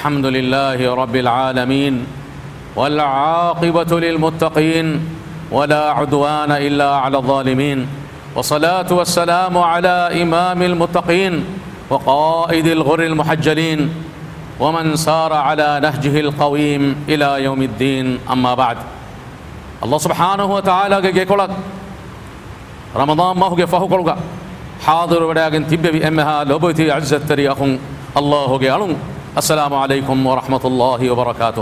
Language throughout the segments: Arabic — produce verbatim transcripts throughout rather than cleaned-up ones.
الحمد لله رب العالمين والعاقبة للمتقين ولا عدوان إلا على الظالمين والصلاة والسلام على إمام المتقين وقائد الغر المحجلين ومن سار على نهجه القويم إلى يوم الدين. أما بعد. الله سبحانه وتعالى جيكولك رمضان ما هو جفاه كلك حاضر ولكن تبي أمها لبيتي عزة تريخون الله جعلهم. السلام عليكم ورحمة الله وبركاته.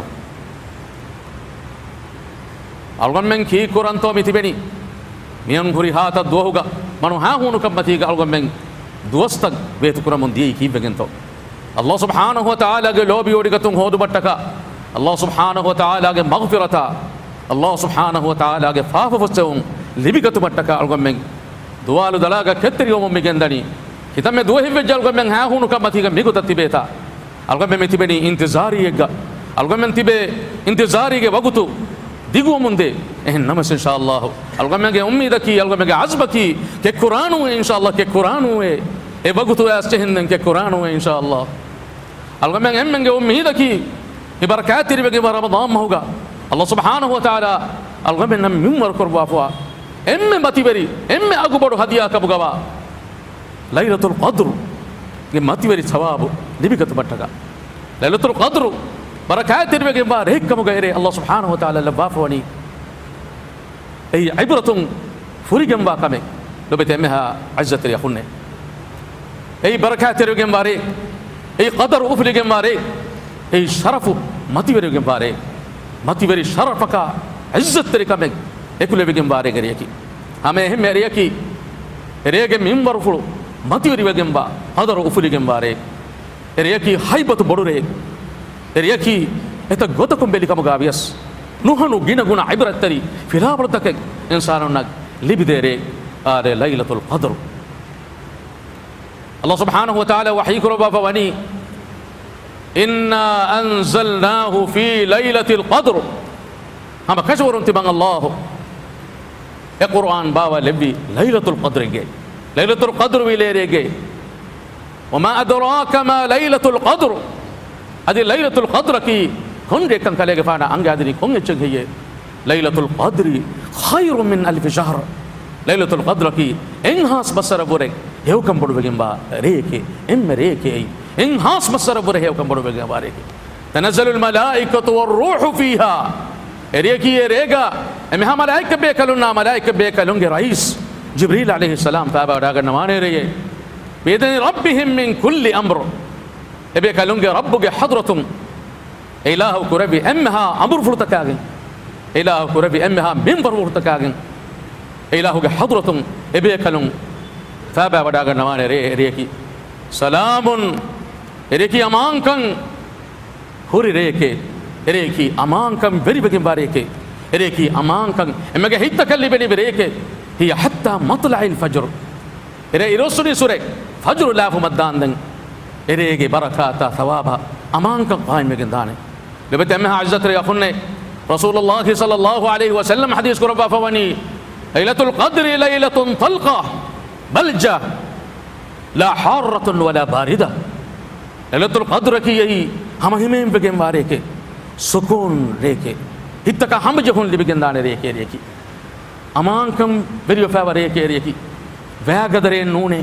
ألغن من كي قرآن تو متبني ميان غري هاتا دوهوغا منو ها هونو كمتيغا ألغن من دوستك بيت قرآن من دي كي بغنتو الله سبحانه وتعالى کے لوبی اوڑگتوں ہودو بٹکا الله سبحانه وتعالى کے مغفرتا الله سبحانه وتعالى کے فاففسون لبیگتو بٹکا ألغن من دوالو دلاغا كتري يوم ميغنداني كتام دوهي وجال ألغن من ها هونو كمتيغا ميغو تتبيتا ألغن من متبني انتظاري يغا ألغن من تبي انتظاري کے وقتو ديغو مندے إن نمس إن شاء الله ألغن من أمي دكي ألغن من عزبكي كقرآن إن شاء الله كقرآن إيه وقتو أستهنن كقرآن إن شاء الله ألغن من أمي أمي دكي بركات ربك رمضان ما هوغا الله سبحانه وتعالى ألغن من ممر كربافوا أمي ماتيبري أمي أغو بدو هديا كبغوا ليلة القدر ماتيبري ثواب لبيكت بٹھگا ليلة القدر بركات ربك بارك كمغيري الله سبحانه وتعالى لبافوني أي عبرة فريقا باقمي لو بتأمها عزة يخونه أي بركات ربك بارك أي قدر أفريقا بارك أي شرف ماتيبري بارك ماتيبري شرفك عزة ربك ekule begem bare geriyaki ame ehm meriyaki erege minbar fulu matiyori begem ba hadaro ufuli gem bare eriyaki haibatu bodure eriyaki eta gotakum belikam gavias nuhanu gina guna ibratari filabratake insanunak libidere are laylatul qadr. Allah subhanahu wa ta'ala wahyi kuroba fawani inna anzalnahu fi laylatil qadr hama kashwarun tibang Allah القرآن باوا لبي ليلة القدر جاي ليلة القدر ويليري جاي وما أدراك ما ليلة القدر هذه ليلة القدر كي كون ريكن كله فانا أنجا هذه كون يشجع هي ليلة القدر خير من ألف شهر ليلة القدر كي إنهاس بسر بورك هيو كم بدو بجيم با ريكي إم ريكي إنهاس بسر بورك هيو كم بدو بجيم با ريكي تنزل الملائكة والروح فيها ريكي ريغا امها ملائكه بيكلونا ملائكه بيكلونغ رئيس جبريل عليه السلام تابع داغ نمانه ري بيدن ربهم من كل امر بيكلونغ ربك حضره اله كربي امها امر فرتكاغن اله كربي امها منبر فرتكاغن اله حضره بيكلون تابع داغ نمانه ري ريكي سلام ريكي امانكن هوري ريكي ريكي امانكم بري بكم باريكي ريكي امانكم امغه هيت كلي بني بريكي هي حتى مطلع الفجر ري رسولي سوره فجر لا فمدان ريكي بركات ثواب امانكم قائم مگندان لبتمها عزت يا اخني رسول الله صلى الله عليه وسلم حديث قربا فوني ليلة القدر ليلة طلقة بلجة لا حارة ولا باردة ليلة القدر كي هم همين بگم باريكي سكون ريكي هتكا هم جهون اللي بيجندان ريكي ريكي أمانكم بريو فاوا ريكي ريكي ويا قدرين نونه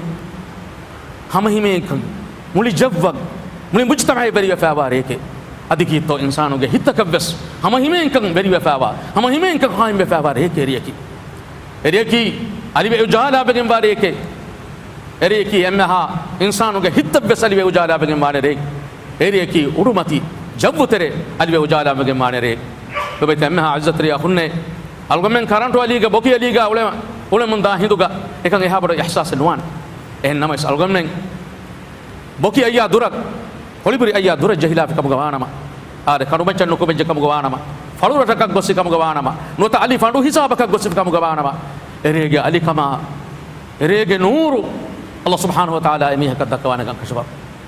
هم هميكم مولي جوّق مولي مجتمعي بريو فاوا ريكي أديكي تو إنسانو جه هتكا بس هم هميكم بريو فاوا هم هميكم خايم بفاوا ريكي ريكي ريكي علي بيجالا بيجن باريكي ريكي أمها إنسانو جه هتك بس علي بيجالا بيجن باريكي ريكي أرومتي جبو تري علي وجالا مگه مانه ري تو بيت امها عزت ري اخنه الگمن كارانتو علي گه بوكي علي گه اولما اولما دا هندوگا اكن اها بڑو احساس نوان ان نمس الگمن بوكي ايا دورك هوليبري ايا دور جهلا في كمگوانما ار كانو بچن نو کو بج كمگوانما فلورت كك گوسي كمگوانما نو تا علي فاندو حساب كك گوسي كمگوانما ريگه علي كما ريگه نور الله سبحانه وتعالى اميه كدكوانا كان كشف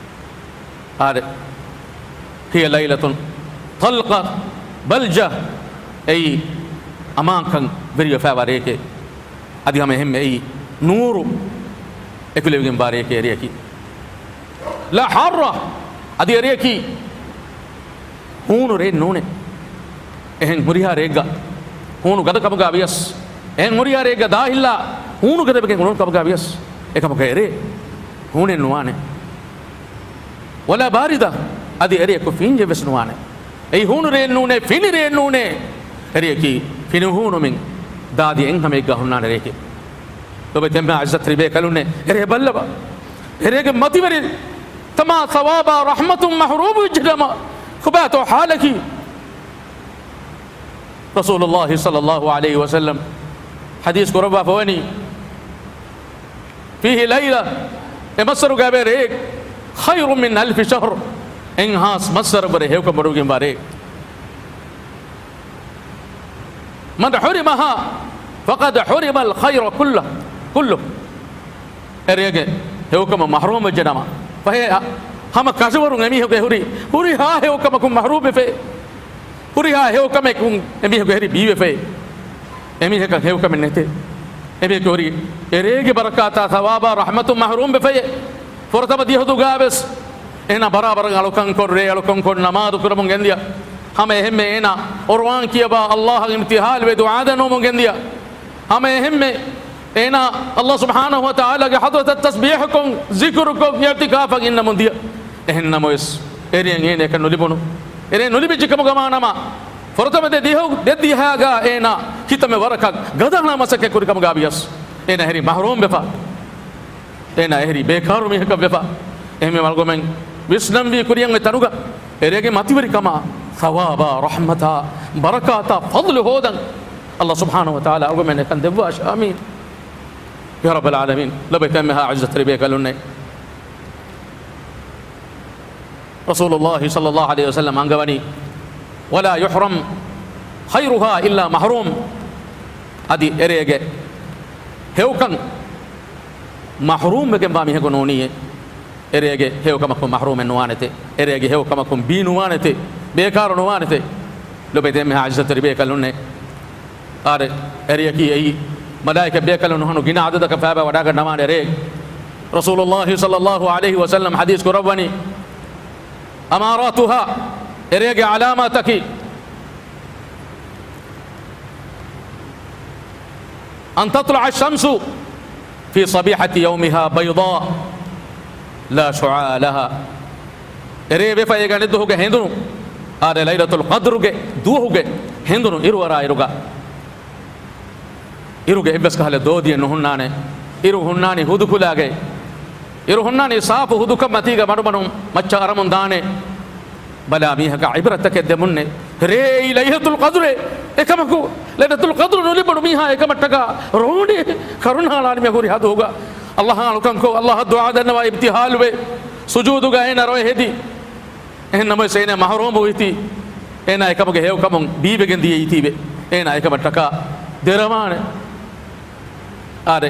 ار هي ليلة طلقة بلجة أي أمانكن بريو فاوريكي أدي هم هم أي نور إكلي بيجن باريكي ريكي لا حارة أدي ريكي hunu re nune ehen muriha rega hunu gada kamuga avias ehen muriha rega dahilla hunu gada beken hunu kamuga avias ekamuga ere hune nuane wala barida adi ere ko finje ves nuane ei hunu re nune fini re nune ere ki fini hunu min dadi en hame ga hunna reke to be temma izzat ribe kalune ere ballaba ere ke mativeri tama thawaba rahmatum mahrubu jadama khubato halaki rasulullah sallallahu alaihi wasallam hadis ko rabba fawani fihi layla emasru gabe re khayrun min alf shahr en has masar bare hew ko baruge bare man hurimaha faqad hurima al khayra kullahu kullu erege hewkama mahrum janama fahe hama kaswaru emi hewke huri huri ha hewkama kum mahrum fe huri ha hewkama kum emi hewke heri biwe fe emi heka hewkama nete emi ke huri erege barakata thawaba rahmatu mahrum fe fortaba dihudu gabes ena barabar alokan korre alokan kon namadu kurabun gendia hame hemme ena orwan kiyaba allah imtihal ve duada no mongendia hame hemme ena allah subhanahu wa ta'ala ke hadrat tasbihkum zikrukum i'tikafan inna mundiya ehna mois erien ene kan nolibonu ere nolibi jikam gamanama fortama de dihu de dihaga ena kitame warakak gadana masake kurikam gabias ena heri mahrum befa ena heri bekaru mi hekab befa ehme malgomen visnam vi kuriyang tanuga erege mativeri kama thawaba rahmata barakata fadlu hodan allah subhanahu wa ta'ala argumen kan devash amin ya rabbal alamin labaitamha izzat rabbika lunne rasulullah sallallahu alaihi wasallam angawani wala yuhram khayruha illa mahrum adi erege hewkan mahrum begen bami hegononiye erege hewkama ko mahrum nuwanete erege hewkama ko binuwanete bekaru nuwanete labaitamha izzat rabbika lunne are ereki ei malaika bekalun hanu gina adada ka faaba wadaga namane re rasulullah sallallahu alaihi wasallam hadis ko rawani amaratuha erege alamataki an tatla ash-shamsu fi sabihati yawmiha bayda la shu'a laha erebe fa egane duhuge hendunu ade laylatul qadruge duhuge hendunu irwara iruga iruge ebbes kahale doodiye nuhunnane iru hunnani hudukulage iru hunnani saafu hudukam matiga madumanum macca aramun daane bala mihaka ibratake demunne re laylatul qadre ekamaku laylatul qadr nulibadu miha ekamattaga rondi karunhalani me gori haduga allah alukan ko allah du'a danwa ibtihal we sujuduga ena roy hedi enna moy seena mahrum witi ena ekamuge hew kamun biibegen diye itibe ena ekamattaka deramane ade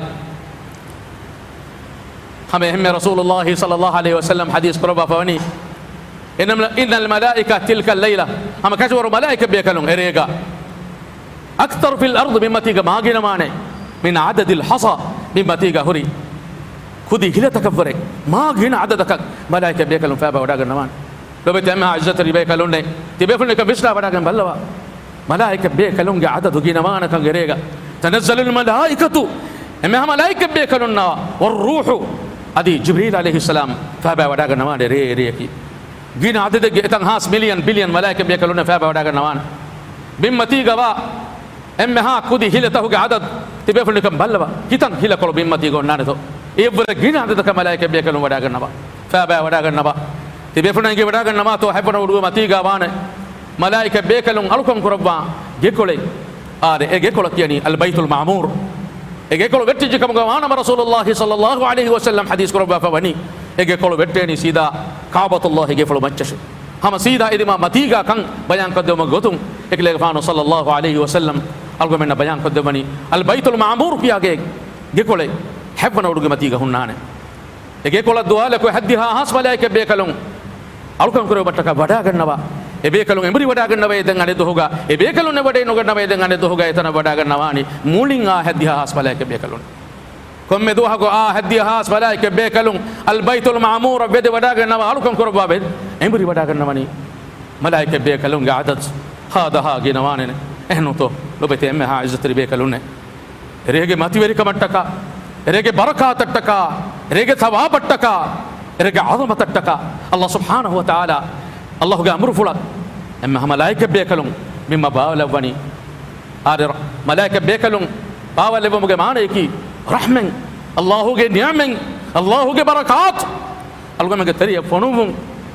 hame hemme rasulullah sallallahu alaihi wasallam hadis qurba fawani inna innal malaika tilka al-layla hama kashwaru malaika bekalun erega akthar fil ard mimma tiga magina mane min adad al-hasa mimma tiga huri khudi hila takabbare magina adadaka malaika bekalun fa ba wadaga naman lobe tamma izzat ribekalun ne tibefun ka bisla wadaga ballawa malaika bekalun ga adadu gina mana kan erega tanazzalu al-malaikatu اما ملائكه بكلنا والروح ادي جبريل عليه السلام فابا وداغ نوان ري ريكي جينا عدد جتن هاس مليون بليون ملائكه بكلنا فابا وداغ نوان بمتي غوا اما ها كودي هلته عدد تبيفل كم بلوا كيتن هلا كلو بمتي غو نانتو يبر جينا عدد ملائكه بكلنا وداغ نوا فابا وداغ نوا تبيفل نجي وداغ نما تو حبنا ودو متي غوان ملائكه بكلن الكم كربا جيكولي ار اجيكول كياني البيت المعمور ege kolo vetti jikam gawana rasulullah sallallahu alaihi wasallam hadis ko rabba fawani ege kolo vetteni sida kaabatullah ege folo maccash hama sida idima matiga kan bayan qaddama gotum ekle gafano sallallahu alaihi wasallam algo menna bayan qaddamani al baitul ma'mur piyage ge kole hebna uduge matiga hunnane ege kola duala ko haddiha has malaika be kalon alkan koro battaka wada gannawa ebe kalon emri wada gannawa eden ane dohuga ebe kalon ne wade no gannawa eden ane dohuga etana wada gannawani mulin a haddiha has malaika be kalon komme doha go a haddiha has malaika be kalon al baitul ma'mur bede wada gannawa alkan koro babe emri wada gannawani ملائكة بيكلون قعدت هذا ها جنوانين إحنا تو لو بتأمه ها عزت بيكلونه ريجي ما تبيري كمتّكا ريجي بركة تتّكا ريجي ثواب تتّكا ريجي عظمة تتّكا الله سبحانه وتعالى الله جامر فلان أما ملائكة بيكلون مما باولبني آدر ملائكة بيكلون باولبهم جمانة يكي رحمن الله جي نعمن الله جي بركات الله من قتري فنوم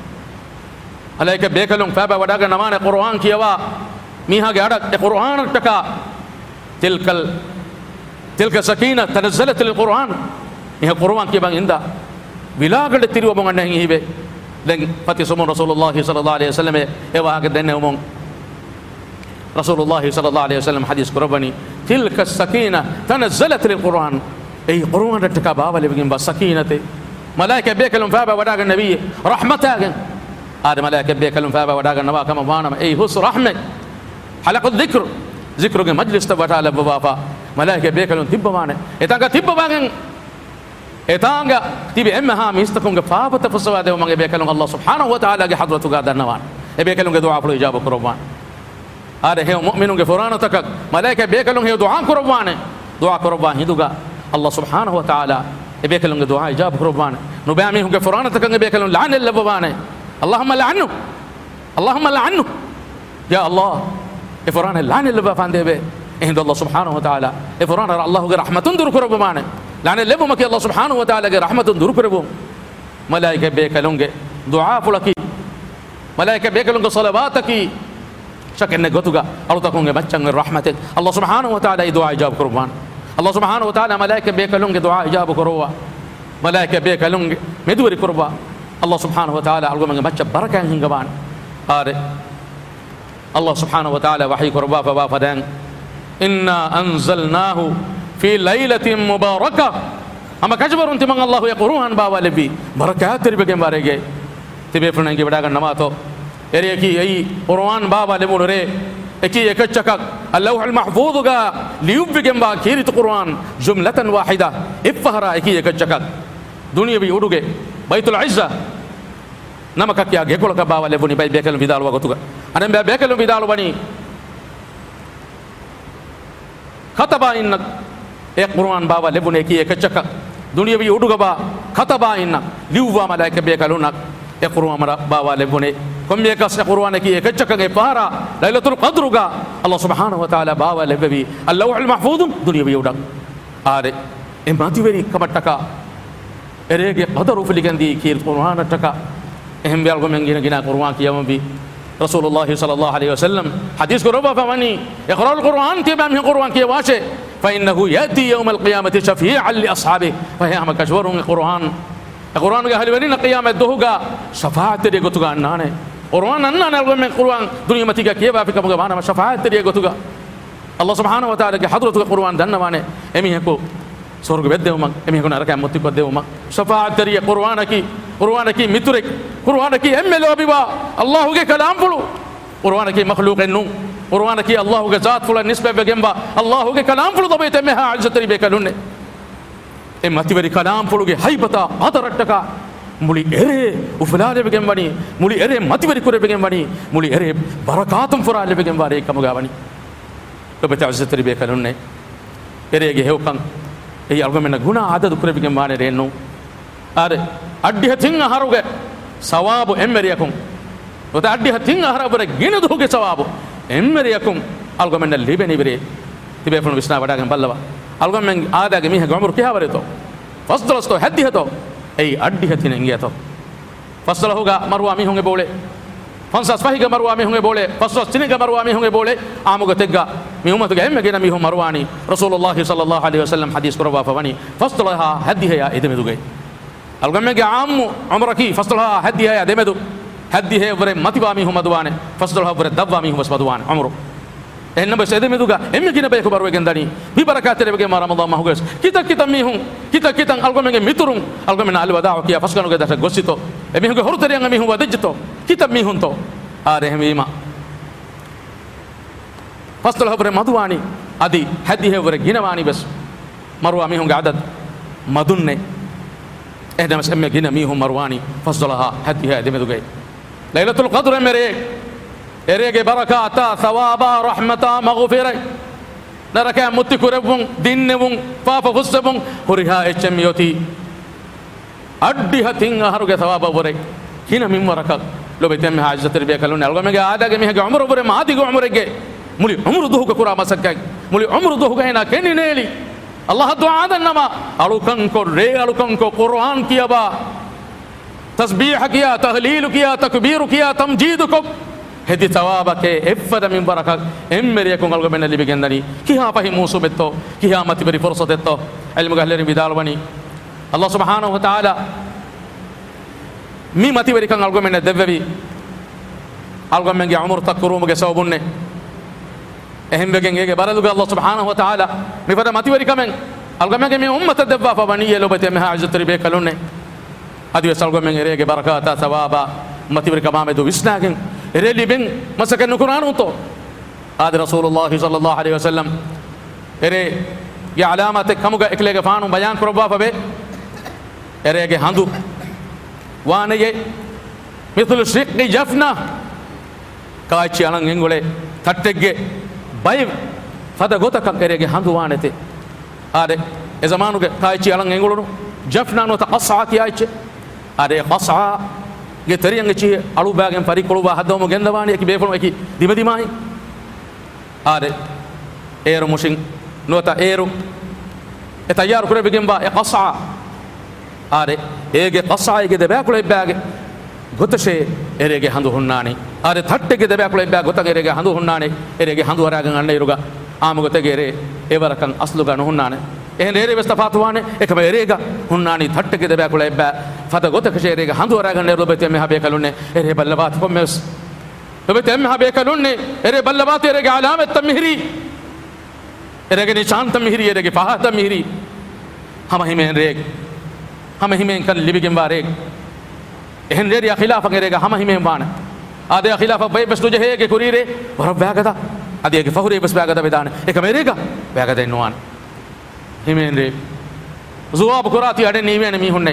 ملائكة بيكلون فابا وداك نمان القرآن كيوا ميها جارك القرآن تكا تلك ال... تلك سكينة تنزلت للقرآن ميها القرآن كيوا عند بلاغ التري وبعند هنيه به لين فتي سمون رسول الله صلى الله عليه وسلم إيوه هكذا ومون رسول الله صلى الله عليه وسلم حديث قرباني تلك السكينة تنزلت للقرآن أي قرآن تكا بابا اللي بيجين بس سكينة ملائكة بيكلون فابا وداك النبي رحمته هذا ملائكة بيكلون فابا وداك النبي كما فانا أي هس رحمة حلقة الذكر ذكر کے مجلس تبع تعالى بابا ملائكة بيكلون تبا مانه إتانغا تبا باغن إتانغا تبي إمها ميستكونغ فابا تفسوا ده ومانغ بيكلون الله سبحانه وتعالى کے حضرة قادر نوان بيكلون دعاء فلو إجابة قربان هذا هي مؤمنون كفرانة تك ملائكة بيكلون هي دعاء قربان دعاء قربان هيدوغا الله سبحانه وتعالى بيكلون دعاء إجابة قربان نبيعمي هم كفرانة تك بيكلون لعن الله بابانه اللهم لعنه اللهم لعنه يا الله إفران لعن الله بابان ده عند الله سبحانه وتعالى إفران الله رحمة دور قربانه لعن الله بمك الله سبحانه وتعالى رحمة دور قربون ملائكة بيكلون دعاء فلكي ملائكة بيكلون صلواتك شكل نجتوجا الله تكون بچن الرحمة الله سبحانه وتعالى دعاء إجابة قربان الله سبحانه وتعالى ملائكة بيكلون دعاء إجابة قروا ملائكة بيكلون مدوري قربا الله سبحانه وتعالى أقول من بچ بركة هنجبان هذا الله سبحانه وتعالى وحي قربا فبا فدان إنا أنزلناه في ليلة مباركة أما كجبر أنت من الله يقولون بابا لبي بركات تري بكم بارجة تبي فرنانك بداك النماتو إريكي أي قرآن بابا لبون ري إكي يكتشك اللوح المحفوظ كا ليوبكم با كيرت قرآن جملة واحدة إفهرا إكي يكتشك دنيا بيودوك بيت العزة نمك كيا جيكولا كبابا لبوني باي بيكلم بدال وقتوك أنا باي بيكلم بدال بني خطبا إنك إيه قرآن بابا لبوني إكي يكتشك دنيا بيودوك با خطبا إنك ليوبا ملاك بيكلونك إيه قرآن بابا لبوني كم يكاس القرآن كي يكتشك كفارا ليلة القدر كا الله سبحانه وتعالى بابا لببي اللوح المحفوظ دنيا بيودك آره إما تبري كمتكا إريج قدر في الجندي كير القرآن تكا إهم بيالكم من جنا جنا القرآن كي يوم بي رسول الله صلى الله عليه وسلم حديث قربا فماني يقرأ القرآن تبع من القرآن كي واشه فإنه يأتي يوم القيامة شفيعا لأصحابه فهي هم كشورهم القرآن القرآن قال بنينا قيامة دهوجا شفاعة تري قطعا نانه قرآن أننا نقول من القرآن دنيا متيجا كيف في كم جمانة ما شفاعة تري قطعا الله سبحانه وتعالى كحضرة القرآن دنا مانه أمي هكو سورك بده وما أمي هكو نركع متي بده وما شفاعة تري قرآن كي قرآن كي مترك قرآن كي أم لو بيبا الله كي كلام فلو قرآن كي مخلوق النوم قرآن كي الله كي ذات فلان نسبة بجنبا الله كي كلام فلو ضبيت أمها عزة تري بكلونه إما تبري كلام فلو كي هيبتا هذا رتكا مولي إره وفلان بيجن بني مولي إره ما تبري كره بيجن بني مولي إره بركاتهم فرال بيجن باري كم جا بني لبيت عزة تري بكلونه إره جه هو كان هي أرجو من غنا عدد كره بيجن باري رينو أره أدي هتين هاروجة ثواب إمريكم وده أدي هتين هارابره جينا دوجة ثواب إمريكم أرجو من اللي بني بري تبي فلان بيسنا بداكم بالله أرجو من آدا جميع عمر كيها بريتو فصدرستو هدي هتو أي أدي هتين إنجيتو فصل هوجا مروى مي هونge بوله فانساس فهيجا مروى مي هونge بوله فصل سينجا مروى مي هونge بوله آموجا تجا مي هم تجا هم جينا مي هم مرواني رسول الله صلى الله عليه وسلم حديث كربا فبني فصلها هدي هي إدم دوجي أرجو من عام عمركي فصلها هدي هي إدم دو هدي هي بره ماتبا مي هم دوانه فصلها بره دبا مي هم بس بدوان عمره إنما بس إدم دوجا هم جينا بيكو بروي جنداني ببركات تري ما رمضان ما هو جالس kita kita mihung kita kita algo menge miturung algo mena alwa da'o kia faskano ge dasa gosito e mihung ge hortari ang mihung wadejto kita mihun to are hemima fastal habre madwani adi hadi habre ginawani bas marwa mihung ge adad madunne ehda mas emme gina mihum marwani fasdalaha hadi hadi meduge laylatul qadr mere erege barakata thawaba rahmata maghfira naraka mutti kurevun dinnevun papa fussevun huriha echmiyoti addi hatin aharuge thawaba bore hina min waraka lobetem hajjatir be kalun algomege adage mehge umru bore maadigo umrege muli umru duhuga kura masakka muli umru duhuga hena kenineli Allah du'a dannama alukan ko re alukan ko Quran kiyaba tasbih kiya tahlil kiya takbir kiya tamjid ko hedi tawabake effada min baraka emmeri ko ngalgo men libe gendani kiha pahi musubetto kiha mati beri fursatetto ilmu gahleri bidalwani Allah subhanahu wa ta'ala mi mati beri kan ngalgo men devvi algo men ge umur takrum ge sawbunne ehem begen ge baraluga Allah subhanahu wa ta'ala mi fada mati beri kamen algo men ge mi ummat devva fa bani yelobete me hajatri be kalunne adi salgo men erege barakata thawaba mati beri kamame do visnagen ereli ben masakan Quran to ad Rasulullah sallallahu alaihi wasallam ere ya alamat kamuga eklege faanu bayan korba fabe erege handu waanaye mithlu shiqqi jafna kaachi alan engole tattege bay fada gotaka erege handu waanete ade e zamanuge kaachi alan engolunu jafna no taqassa kiyache ade qassa ge teriyange chi alu bagen pari koluba haddomo gendawani eki befonu eki dimadi mai ade ero mushin nota ero e tayyar kure begem ba e qassa ade ege qassa ege de bakule bage gotashe erege handu hunnani ade thattege de bakule bage gotage erege handu hunnani erege handu waragan anne iruga amu gotage ere evarakan asluga no hunnane ehen ere westafatuwane ekama erega hunnani thattege de bakule ba fada gotakashe erege handu waragan ne robete me habe kalunne ere ballabat kommes robete me habe kalunne ere ballabat erege alamat tamhiri erege ni chant tamhiri erege faha tamhiri hama himen reg hama himen kan libigem wareg ehen reri khilafa erege hama himen bana ade khilafa bay bes tuje hege kurire war bagada ade ge fahure bes bagada bedane ekama erega bagada inwan himen re zuwab kurati ade niwene mi hunne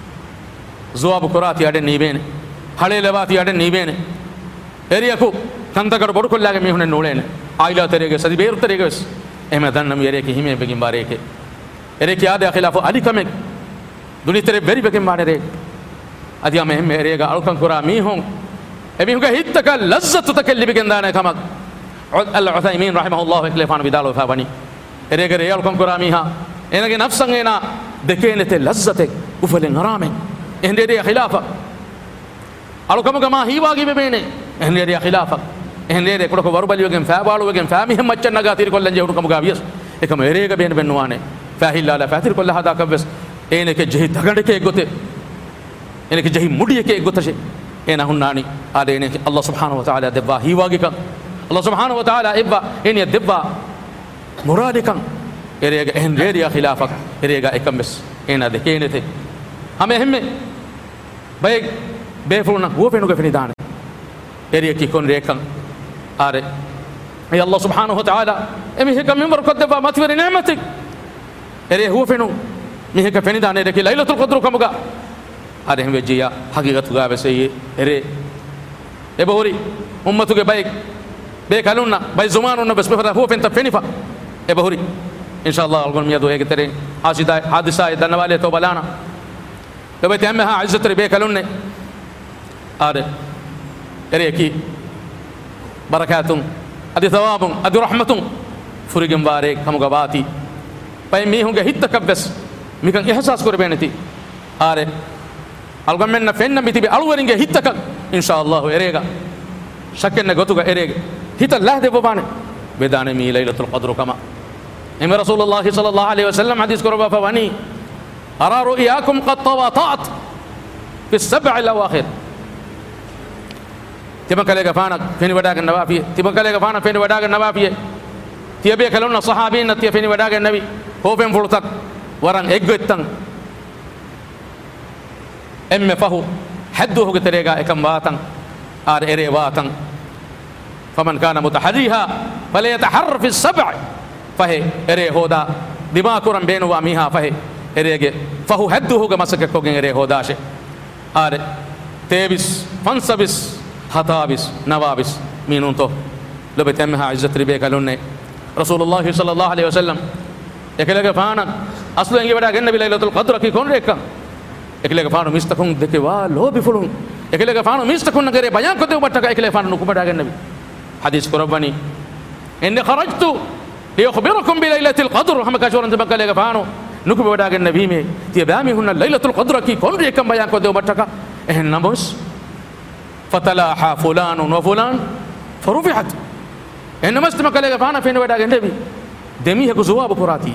zuwab kurati ade niwene hale lewati ade niwene eriyaku kantagad bodu kollage mi hunne nolene aila terege sadi beer terege wes ema dannam ereke hime begim bareke ereke ade khilafa ali kamek duni tere beri begim manere adiya me hemme erega alkan kura mi hon emi huga hittaka lazzatu takallibi gendane kamak al uthaymin rahimahullah iklefan bidalo fa bani erege re alkan kura mi ha enage nafsan ena dekenete lazzate ufalen harame ende de khilafa alukam gama hiwagi bebene ende de khilafa ende de kodko warubali wegen faabalu wegen faami hem maccan naga tir kollan je hudukam ga bias ekam erege ben benwane fahilla la fatir kolla hada kabes ene ke jehi dagande ke gote ene ke jehi mudiye ke gotashe ena hunnani ade ene Allah subhanahu wa ta'ala debba hiwagi kan Allah subhanahu wa ta'ala ibba ene debba muradikan erega en redia khilafa erega ekambes ena de kenete hame hemme bay befulna wofenu ga fini dane eriya ki kon rekan are ay Allah subhanahu wa ta'ala emi hekam member ko deba matwari ni'matik ere wofenu mi heka fini dane de ki lailatul qadr kamuga are hemme jiya haqiqatu ga beseye ere e bahuri ummatu ge bay be kalunna bay zumanuna bes befata wofen ta fenifa e bahuri inshallah algon miya do ege tere asida hadisa danwale to balana tobete amha izzatri be kalunne ade ere ki barakatun adi thawabun adi rahmatun furigem bare kamuga bati pay mi hunga hitta kabbes mikan ihsas korbeneti are algon menna fenna mitibe alwaringe hitta ka inshallah erega shakkenna gotuga erege hita lahde bobane bedane mi lailatul qadr kama إن رسول الله صلى الله عليه وسلم حديث كربا فواني أرى رؤياكم قد تواطأت في السبع الأواخر تبقى لك فانا فين وداك النوافي تبقى لك فانا فين وداك النوافي تيبي كلون الصحابين نتي فين وداك النبي هو فين فرطك وران إجتن أم فهو حده كتريجا إكم واتن آر إري واتن فمن كان متحريها فليتحر في السبع فهي ere hoda dima kuram benu wa miha fahe erege fahu haddu hoga masake kogen ere hoda she are tebis fansabis hatabis nawabis مينون تو لو بتمها عزت ربيك لونه رسول الله صلى الله عليه وسلم يكلك فانا اصلا يجي بدا النبي ليله القدر كي كون ريكا يكلك فانا مستكون دكوا لو بفلون يكلك فانا مستكون نغير بيان كده وبتك يكلك فانا نكو بدا النبي حديث قرباني ان خرجت ليخبركم بليله القدر هم كاشور انت بكلك فانا نكو بدا النبي مي تيبامي هن ليله القدر كي كون ريكا بيان كده وبتك انمس فتلاحى فلان وفلان فرفعت انما استمكلك فانا فين بدا النبي دمي هكو زواب كراتي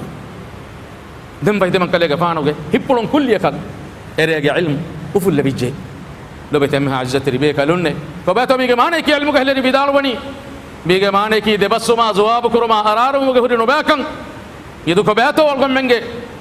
دم باي دم كلك فانوغه هيبلون كل يكاد اريغ علم وفل بيجي لو بتمها عزت ربيك لونه كباتو ميغ ماني كي علم كهل بيدال وني ميغ ماني كي دبسما زواب كرما ارارو مغ هدي نوباكن يدو كباتو والغم منگه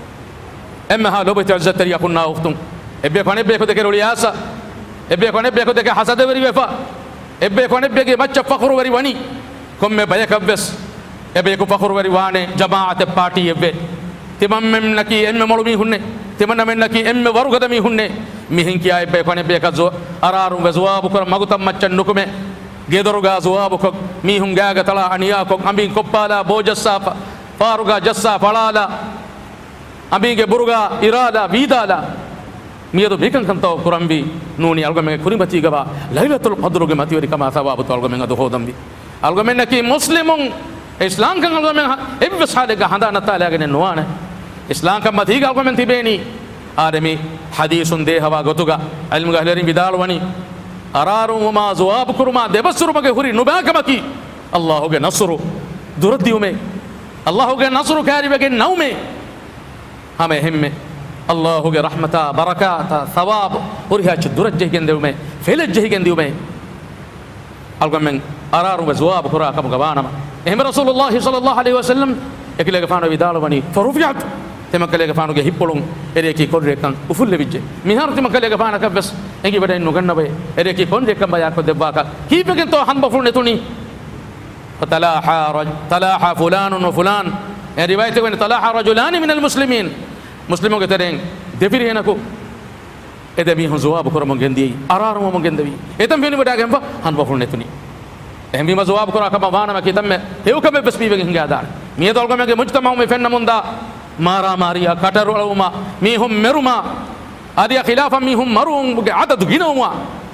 اما لو بت عزت ريا كنا وفتم ابي كونه بي كو دكرو لياسا ابي كونه بي كو دك حسد وري وفا ابي كونه بي مچ فخر وري وني كم بيك بس ابي كو فخر وري وانه جماعت پارٹی ابے تمم مم نکی ام مولوی ہننے تمن من نکی ام ورغدمی ہننے میہن کی ائے پنے بے کزو ارارو وزواب کر مگتم مچن نکمے گیدرگا زواب کو میہن گاگ تلا انیا کو امبی کوپالا بوجسا فاروگا جسا فلالا امبی کے برگا ارادا ویدالا میدو بیکن کنتو قرانبی نونی الگمے کریمتی گبا لیلۃ القدر کے متی وری کما ثواب تو الگمے دو ہودم بھی الگمے نکی مسلمون اسلام kan algo men evs hale ga handa natala ga nuwana islam kan mati ga algo men tibeni adami hadithun de hawa gotuga ilmu ga hlerin bidal wani araru ma zawab kurma debasuru mage huri nubakamaki allah ge nasru duradiume allah ge nasru karibe ge naume hame hemme allah ge rahmata barakata thawab huri ha durajje gen deume felajje gen deume algo men araru zawab kura kam gabanama එහෙම රසූලුල්ලාහි සල්ලල්ලාහු අලයිහි වසල්ලම් එකලක ෆානෝ විදාලවනි ෆරුෆියත් තෙමකලක ෆානෝගේ හිප්පොලොන් එරේකි කොන්රේකන් උෆුල්ලෙ විජ්ජේ මිහාර තෙමකලක ෆාන කබස් එංගි වඩෙන් නුගන්නබේ එරේකි කොන්රේකන් බයක් දෙබ්බාක කීපකෙන් තෝ හම්බ ෆුල් නෙතුනි فتلاحى رج تلاحى فلان وفلان يعني روايه وين تلاحى رجلان من المسلمين مسلمون كترين دفيري هناكو ادبي هن جواب كرم گندي ارارم مون گندوي اتم فيني ودا گم هن بفول නෙතුනි එහෙම බීම ජවාබ් කරා කම වානම කිතම හේවකම බස් බීවගෙන් හිඟාදාන මේ දල්ගමගේ මුජ්තමා මේ ෆෙන්න මුන්දා මාරා මාරියා කටරුලුමා මීහුම් මෙරුමා ආදිය ඛිලාෆ මීහුම් මරුම් ගේ අදදු ගිනෝමා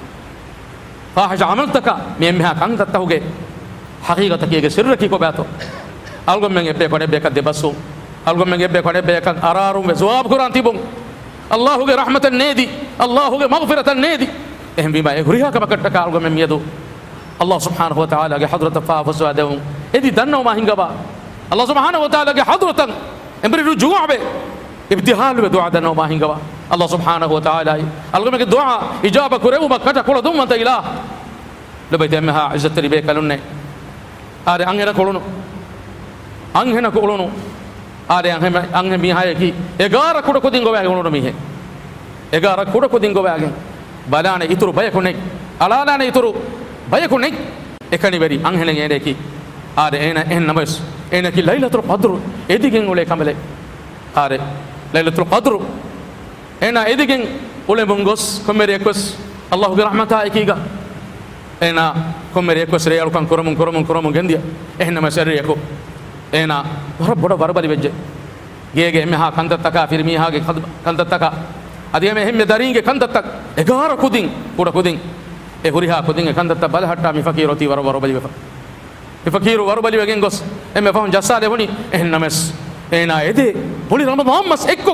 ෆාහිෂ අමල්තක මේ මෙහා කන්තත්තහුගේ හකීගතකයේ සිර්රකි කොබෑතෝ අල්ගමෙන් එබ්බේ කොනේ බේක දෙබසු අල්ගමෙන් එබ්බේ කොනේ බේක අරාරුම් වේ ජවාබ් කරාන් තිබුන් අල්ලාහුගේ රහමතන් නේදි අල්ලාහුගේ මග්ෆිරතන් නේදි එහෙම බීම ඒ හුරිහා කමකට අල්ගමෙන් මියදු الله سبحانه وتعالى کے حضرت فافس ودهم ادي دنو ما هنگبا الله سبحانه وتعالى کے حضرت امبر رجوع به ابتهال ودعاء دنو ما هنگبا الله سبحانه وتعالى الگم کے دعاء اجابه کرے و بکٹا کول دم انت الہ لبیت امها عزت ربے کلنے ارے انگنا کولونو انگنا کولونو ارے انگ انگ می ہائے کی එගාර කුඩ කුදින් ගොවැ ගොනොන මිහෙ එගාර කුඩ කුදින් ගොවැ බලාන ඉතුරු බය කොනේ අලාලාන ඉතුරු بيكون نك إكاني بري أنهن يندكي آره إنا إن نمس إنا كي ليلة القدر إديكين ولا كمله آره ليلة القدر إنا إديكين ولا بونغوس كمريكوس الله برحمته إكيغا إنا كمريكوس ريال كان كرمون كرمون كرمون جنديا إحنا مسريكو إنا رب بڑا بربري بجة جيجي مها كنت تكا في مها كنت تكا أديهم هم دارين كنت تك إجارة كودين كودا كودين e huriha kudin kandata bal hatta mi fakiroti war war bali mi fakiru war bali wegen gos emme fam jassale honi ennames ena ede poli ramadan mas ekko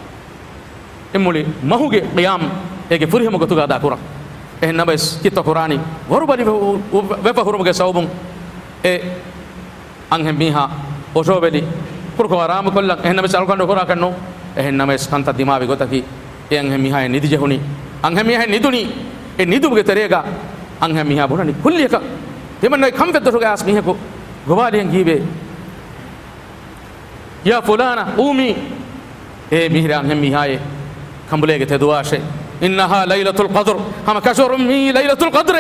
emmuli mahuge qiyam ege furihama gotuga da kuran ennames kitta qurani war bali wefa hurumuge sawbun e anghem miha osobeli kurko aram kollan ennames alkando kora kanno ennames kanta dimawi gotaki e anghem miha nidije honi anghem miha niduni e niduge terega angha miha bonani kulliyaka temanna kamfeddo gas mihako gowaliyen gibe ya fulana umi e mihra angha mihaye kambulege te duashe innaha laylatul qadr hama kashurum mi laylatul qadr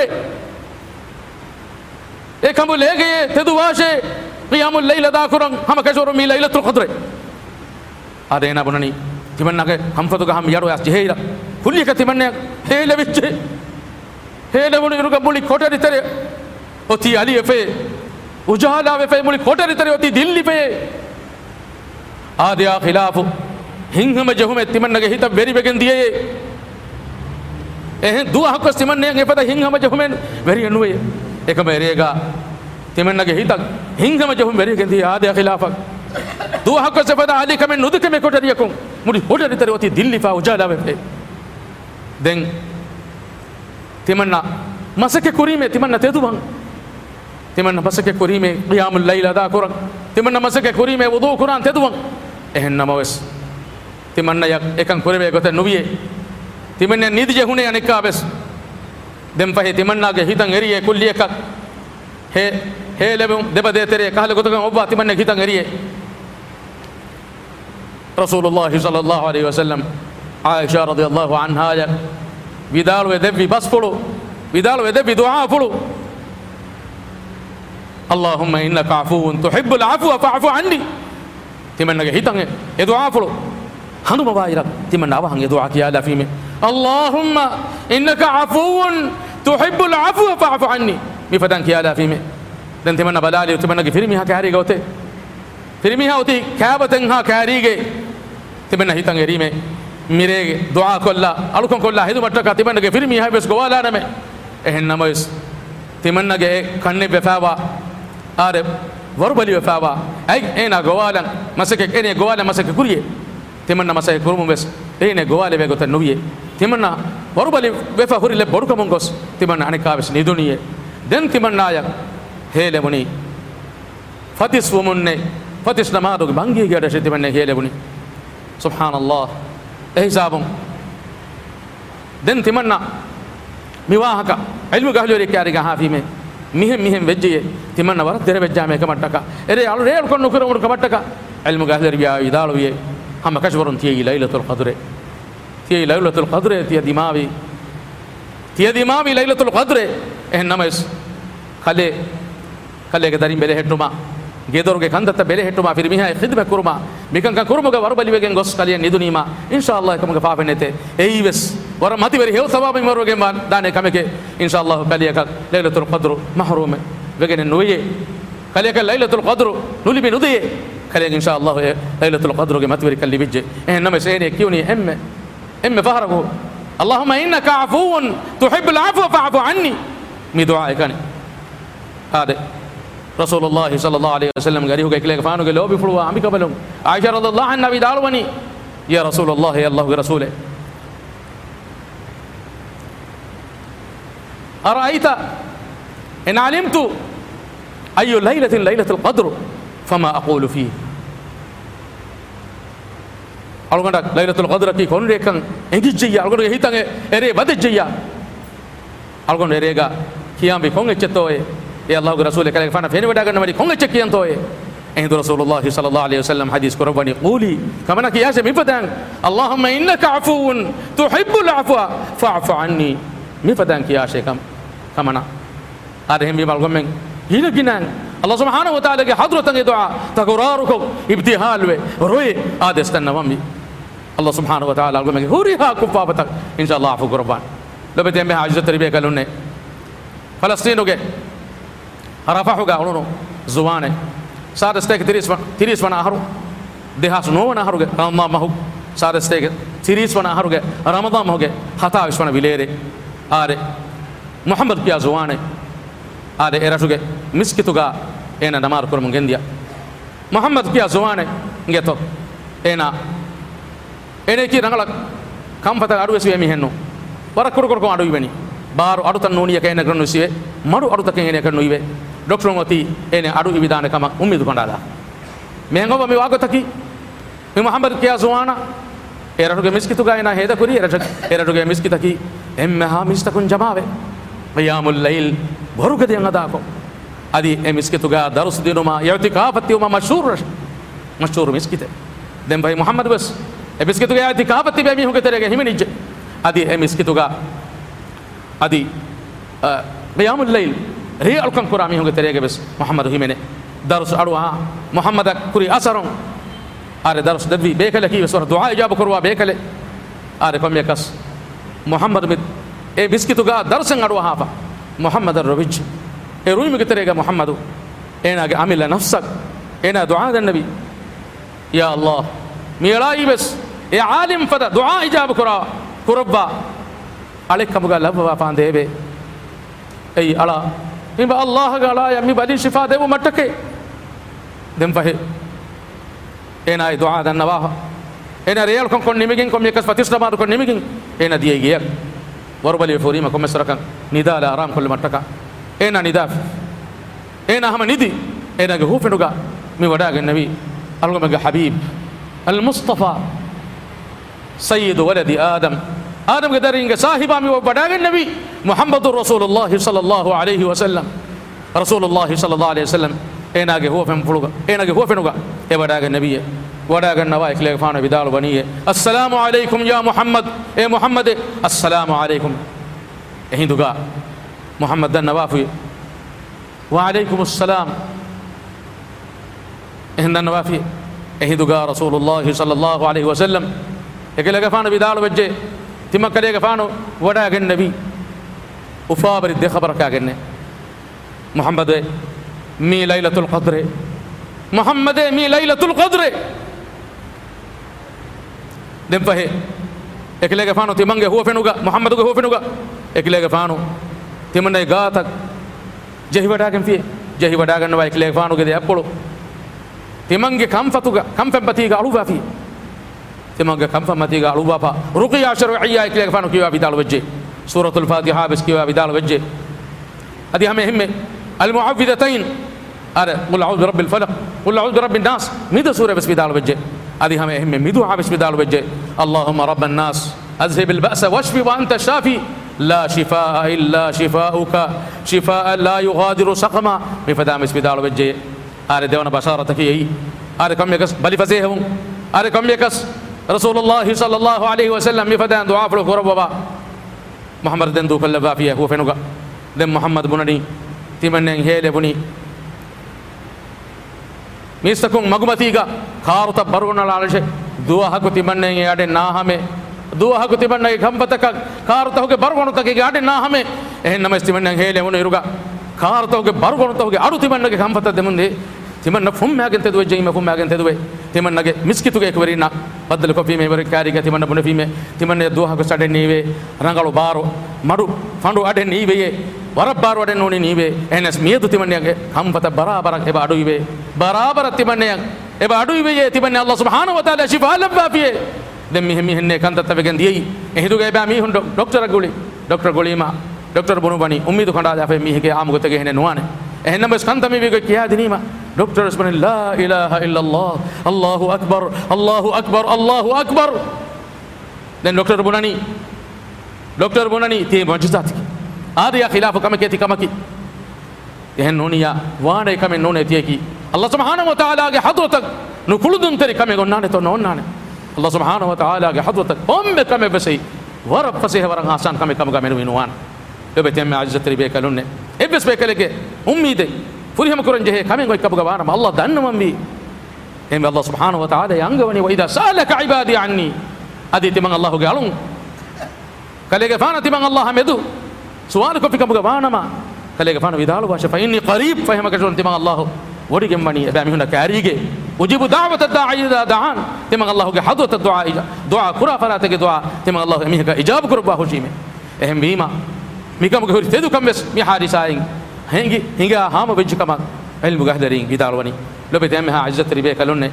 e kambulege te duashe qiyamul layla da kuran hama kashurum mi laylatul qadr adena bonani temanna ke kamfedo ga ham yaro as jeheira kulliyaka temanna hele vicche hele boni ruga boli kotari tere oti ali efe ujala efe muli kotari tari oti dilli fe aadiya khilafu hinghama jahume timannage hita veri begen diye eh duwa hakko timanne efada hinghama jahume veri anuwe ekama erega timannage hita hinghama jahum veri begen diye aadiya khilafu duwa hakko sefada ali kamen nudukeme kotari yakum muli kotari tari oti dilli fa ujala efe den timanna masake kurime timanna teduban timanna masake kurime qiyamul layl ada kuran timanna masake kurime wudu kuran teduban ehennama wes timanna yak ekan kurebe gote nuwiye timanna nidije hune anikka bes dem fahe timanna ge hitan eriye kulli ekak he he lebum debade tere kahle gotogan obba timanna hitan eriye rasulullah sallallahu alaihi wasallam aisha radhiyallahu anha ya vidal we devi basfulu vidal we devi du'a fulu allahumma innaka afuwun tuhibbul afwa fa'fu anni timanna ge hitan e du'a fulu hanu mabayira timanna awa hange du'a kiya la fime allahumma innaka afuwun tuhibbul afwa fa'fu anni mi fadan kiya la fime dan timanna balali timanna ge firmi ha kari gote firmi ha oti kabaten ha kari ge timanna hitan erime mirege du'a kolla alukon kolla hidu matta timanna ge firmi ha bes gowala name ehennama is timanna ge kanne befawa are warbali befawa ay ena gowalan masake ene gowalan masake kuriye timanna masake kurum bes ene gowale be gotan nuwiye timanna warbali befa hurile boruka mongos timanna anika bes niduniye den timanna ya hele muni fatis wumunne fatis namadu bangi ge ada timanna hele muni subhanallah ehsabum den timanna miwahaka ilmu gahlu re kyari gaha fime mihem mihem vejje timanna war dere vejjame kamattaka ere alu re konnu kurum kamattaka ilmu gahlu re biya idalu ye ham kashwarun tiyi lailatul qadr tiyi lailatul qadr tiyi dimawi tiyi dimawi lailatul qadr ehnnama is khale khale ge darim bele hetuma gedorge kandata bele hetuma fir miha khidma kurma mikan kan kurmuga warbali wegen gos kaliya nidunima inshallah kamga faafenete eives war mati veri hew sawabe maroge man dane kameke inshallah kaliya ka lailatul qadr mahrum wegen nuye kaliya ka lailatul qadr nuli be nudiye kaliya inshallah lailatul qadr ge mati veri kalli bijje enama sene kiuni emme emme fahrago allahumma innaka afuwun tuhibbul afwa fa'fu anni mi du'a ikani ade rasulullah sallallahu alaihi wasallam gari hoge kile faanu ge lobi fulwa amika balum aisha radhiyallahu anha bi dalwani ya rasulullah ya allah ge rasule araita in alimtu ayu laylatin laylatul qadr fama aqulu fi algonda laylatul qadr ki konre kan engijja algonda hitange ere badejja algonda erega kiyambe konge chetoe ya allah ge rasule kale fana fene wada ganna mari konge chekiyantoe ehdu rasulullah sallallahu alaihi wasallam hadis korobani quli kamana ki yase mifadan allahumma innaka afuwun tuhibbul afwa fa'fu anni mifadan ki yase kam kamana adhem bi malgomen hina ginan allah subhanahu wa ta'ala ge hadratan du'a takurarukum ibtihal we roye adestan nawami allah subhanahu wa ta'ala algomen huriha kufabata inshallah afu qurban lobete me hajat ribe kalunne falastinu ge arafahu ga uno zuwane sada stek tiris tiris wana haru dehas no wana haru ge ramadan mahu sada stek tiris wana haru ge ramadan mahu ge hata viswana bilere are muhammad piya zuwane are eratu ge miskitu ga ena namar kurum gendia muhammad piya zuwane ngeto ena ene ki rangala kamfata adu esu emi henno warakur kur ko adu ibeni baru adu tan noniya kayna granu siwe maru adu taken ene kan noive doctor ngoti ene adu ibidane kama ummidu kandala mengoba me wago taki me muhammad kiya zuwana eratu ge miskitu ga ena heda kuri eratu eratu ge miskita ki emme ha mistakun jamawe qiyamul layl boru ge ngada ko adi e miskitu ga darus dinuma i'tikafati uma mashhur mashhur miskite dem bhai muhammad bas e miskitu ga i'tikafati be mi hoge terege himenije adi e miskitu ga adi qiyamul layl re alkan qur'ani hoge terege bes muhammad himene darus arwa muhammad kuri asaron are darus dabbi bekale ki sura du'a ijab kurwa bekale are kom yakas muhammad mit e biskitu ga darusan arwa hafa muhammad ar-rawij e ruimi geterega muhammadu enage amila nafsak ena du'a den nabi ya allah mirai bes e alim fada du'a ijab kura kurabba alekamuga labba pandebe ei ala imba allah ga ala yami badi shifa devu mattake dem fahe ena du'a den nawa ena real kon kon nimigin kon mekas fatisla mar kon nimigin ena diye giya warbali forima kon mesrakan nidala aram kol mattaka ena nidaf ena hama nidi ena ge hufenuga mi wadaga nabi algomaga habib al mustafa sayyid waladi adam adam ge daringa sahiba mi wadaga nabi muhammadur rasulullah sallallahu alaihi wasallam rasulullah sallallahu alaihi wasallam ena ge hufen fuluga ena ge hufenuga e wadaga nabi wadaga nawa ikle fana bidal baniye assalamu alaikum ya muhammad e muhammad assalamu alaikum e hinduga muhammad dan nawafi wa alaikum assalam e hindan nawafi e hinduga rasulullah sallallahu alaihi wasallam ikle fana bidal wajje timakale fana wadaga nabi ufabar de khabar ka genne muhammad mi laylatul qadr muhammad mi laylatul qadr dem fahe eklega fano timange huwa fenuga muhammadu ge huwa fenuga eklega fano timanne gaata jehi wada gen fie jehi wada gan wa eklega fano ge de appolo timange kamfatuga kamfempati ga aluwa fi timange kamfamati ga aluwa pa ruqiya shar'iyya eklega fano kiwa bidal wajje suratul fatiha bes kiwa bidal wajje adi hame himme al mu'awwidatayn ara qul a'udhu bi rabbil falaq qul a'udhu bi rabbin nas mida sura bes bidal wajje هذه هم هم مدوعة بسم الله الوجه اللهم رب الناس أذهب البأس واشف وأنت الشافي لا شفاء إلا شفاؤك شفاء لا يغادر سقما بفدام بسم الله الوجه أرى دون بشارتك يي أرى كم يكس بل فزيهم أرى كم يكس رسول الله صلى الله عليه وسلم بفدام دعاء فلو ربما محمد دندو كل بافية هو فينوغا دم محمد بنني تمنن هيل بني මිස්සකුන් මගුමතිගා කාරුත බරුණල ආලෂ දුවහකු තිබන්නේ යඩේ නාහමේ දුවහකු තිබන්නේ ගම්පතක කාරුතහුගේ බරුණුතගේ යඩේ නාහමේ එහෙන්නම ස්තිමන්නේ හේලෙ වුණ ඉරුගා කාරුතහුගේ බරුණුතගේ අඩු තිබන්නගේ ගම්පත දෙමුන්දේ තිමන්න ෆුම්මයාගෙන් තෙදුවේ ජීම ෆුම්මයාගෙන් තෙදුවේ තිමන්නගේ මිස්කිතුගේ එකවරිනා බද්දල කොපි මේ වරේ කාරිග තිමන්න බුන ෆීමේ තිමන්නේ දුවහකු සඩේ නීවේ රංගලු බාරෝ මඩු ෆඬු අඩේ නීවේ වරබ්බාර වඩේ නෝනි නීවේ එනස් මියදු තිමන්නගේ ගම්පත බරාබරක් එබ අඩු ඉවේ barabar timanne eba adu ibe timanne allah subhanahu wa taala shifa labba fiye dem mi mi henne kan tatta vegen diyi ehidu ge ba mi hun doctor guli doctor gulima doctor bunu bani ummidu khanda ja fe mi hege am gote ge hene nuane ehna bes kan tami ge kiya dinima doctor subhanahu la ilaha illa allah allahu akbar allahu akbar allahu akbar den doctor bunani doctor bunani te mujizat ki adiya khilaf kam ke ti kamaki ehen noniya waane kam none ti ki Allah subhanahu wa ta'ala ge hadratak nu kuludun teri kame gonnane to nonnane Allah subhanahu wa ta'ala ge hadratak omme kame besei warab fase warang asan kame kam game winuwan ebe temme azzatri be kalunne ebes be kalege ummide furiham kuran jehe kame goy kabuga wana Allah dannum bi em Allah subhanahu wa ta'ala yangawani wa idha salaka ibadi anni aditi man Allah ge alun kalege fana timang Allah medu suwal ko fikabuga wana ma kalege fana vidalu washa fa inni qarib fahima kajun timang Allah ودي ماني ابي هنا كاريجه اجيب دعوه الداعي اذا دعان تم الله حضرت الدعاء دعاء كرا فلا تك دعاء تم الله ميك اجاب كربا هوشيمه اهم بيما ميكم غوري تدو كم بس مي حادثاين هنگي هنگا هام بج كما علم غهدرين بيدالوني لو بتمها عزت ربي كلونه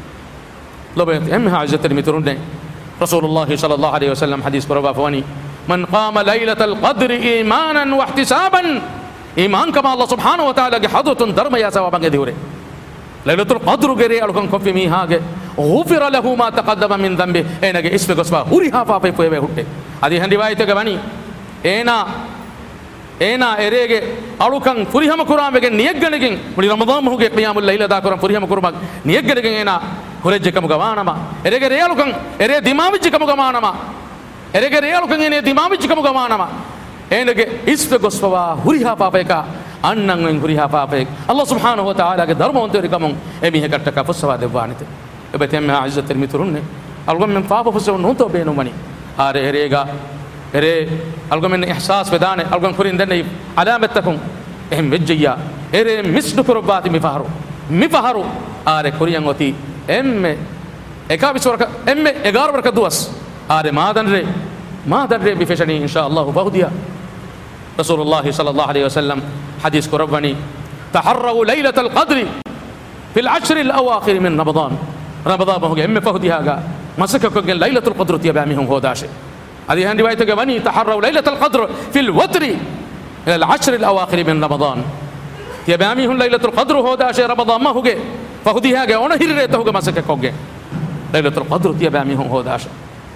لو بتمها عزت رمترونه رسول الله صلى الله عليه وسلم حديث كربا فوني من قام ليله القدر ايمانا واحتسابا iman kama Allah subhanahu wa ta'ala ge hadratun dharma ya sawabange diure laylatul qadr gere alkan kofi mi hage ghufira lahu ma taqaddama min dhanbi enage isbe gosba huri hafa pe poe hutte adi han riwayat ge bani ena ena erege alukan furihama kurame ge niyeggenegen muli ramadan muge qiyamul layla da kuram furihama kurmak niyeggenegen ena horejje kam gawanama erege re alukan ere dimavijje kam gawanama erege re alukan ene dimavijje kam gawanama enage isbe goswa huriha papeka annan en huriha papek Allah subhanahu wa ta'ala ge dharma onte rikamon emi he katta ka fuswa dewanite ebe temme izzat termiturunne algom men papa fuswa no to benu mani are erega ere algom men ihsas vedane algom kurin denne alamatakum එහෙම වෙජ්ජියා එරේ මිස්ඩු කරබාති මිෆහරු මිෆහරු ආරේ කුරියන් ඔති එම්මෙ එකාවිස්වරක එම්මෙ එගාරවරක දුවස් ආරේ මාදන්රේ මාදන්රේ බිෆෙෂනි ඉන්ෂාඅල්ලාහ් බහුදියා රසූලුල්ලාහි සල්ලල්ලාහු අලයිහි වසල්ලම් හදීස් කරබනි تحروا ليلة القدر في العشر الأواخر من رمضان رمضان بهو إم فهديها مسكك ليلة القدر تيابامهم هو داشي هذه هندي وايتك بني تحروا ليلة القدر في الوتر إلى العشر الأواخر من رمضان تيابامهم ليلة القدر هو داشي رمضان ما هو فهديها أنا هيرته هو مسكك ليلة القدر تيابامهم هو داشي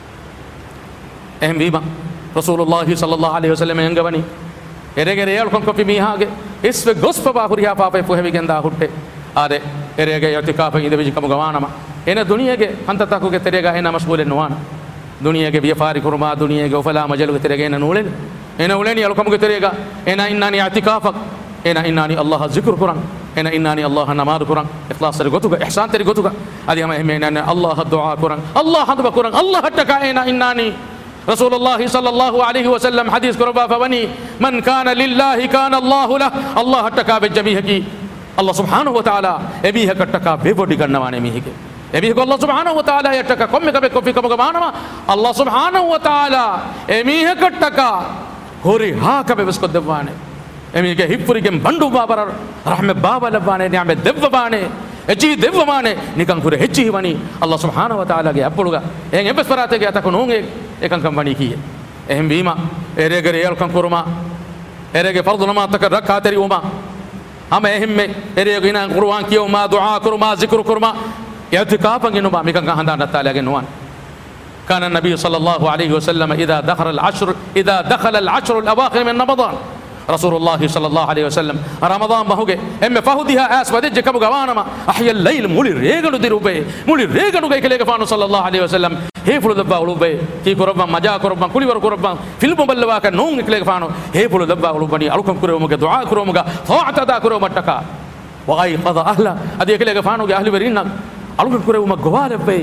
أهم بيما رسول الله صلى الله عليه وسلم ينقبني එරේගේ රේල් කොම් කොපි මීහාගේ ඉස්ව ගොස් පබා හුරියා පාපේ පොහෙවි ගෙන්දා හුට්ටේ ආරේ එරේගේ යතිකාපෙන් ඉඳ විජි කම ගවානම එන දුනියගේ හන්තතකුගේ තෙරේගා එන මස්බූලෙන් නොවාන දුනියගේ වියෆාරි කුර්මා දුනියගේ උෆලා මජලුගේ තෙරේගේ එන නූලෙන් එන උලෙනි යල්කමුගේ තෙරේගා එන ඉන්නානි අතිකාෆක් එන ඉන්නානි අල්ලාහ් zikr කුරන් එන ඉන්නානි අල්ලාහ් නමාද කුරන් ඉඛලාස් තෙරි ගොතුගා ඉහ්සාන් තෙරි ගොතුගා අදී හැම එම එන අල්ලාහ් දුආ කුරන් අල්ලාහ් හදබ කුරන් අල්ලාහ් හට්ටකා එන ඉන්නානි رسول الله صلى الله عليه وسلم حديث قربا فبني من كان لله كان الله له الله اتقى بالجميع کی الله سبحانه وتعالى ابيه کٹکا بے بوڈی کرنوانے می کے ابيه کو الله سبحانه وتعالى اتقى کم کبے کوفی کم گمانما الله سبحانه وتعالى ابيه کٹکا ہوری ہا کبے بس کو دوانے ابيه کے ہپری کے بندو بابر رحم بابا لبانے نعمت دبوانے එචි දෙවමානේ නිකන් කුර හෙච්චි වනි අල්ලාහ් සුබ්හානහු වතාලාගේ අප්පුලුගා එන් එබස් පරාතේ ගත කොනෝගේ එකන් කම් වනි කීයේ එහෙම් බීමා එරේගේ රේල් කම් කුරුමා එරේගේ ෆර්ද් නමාත් තක රකාතරි උමා අම එහෙම්මේ එරේගේ ඉනා කුර්ආන් කියෝමා දුආ කුරුමා zikr කුරුමා ඉතිකාපන් ගිනුමා මිකන් ගහඳා නත්තාලාගේ නුවන් كان النبي صلى الله عليه وسلم إذا دخل العشر إذا دخل العشر الأواخر من رمضان رسول الله صلى الله عليه وسلم رمضان بهوجه ام فهدها اس ودج كم غوانما احيا الليل مولي ريغلو ديروبه مولي ريغلو كيلك فانو صلى الله عليه وسلم هي فلو دبا ولوبه كي قربا مجا قربا كولي ور قربا فيلم بلوا كان نون كيلك فانو هي فلو دبا ولوبني الكم كرومك دعاء كرومك فاعت دا كروم متكا وايقظ اهله ادي كيلك فانو اهل برينا الكم كرومك غوالبه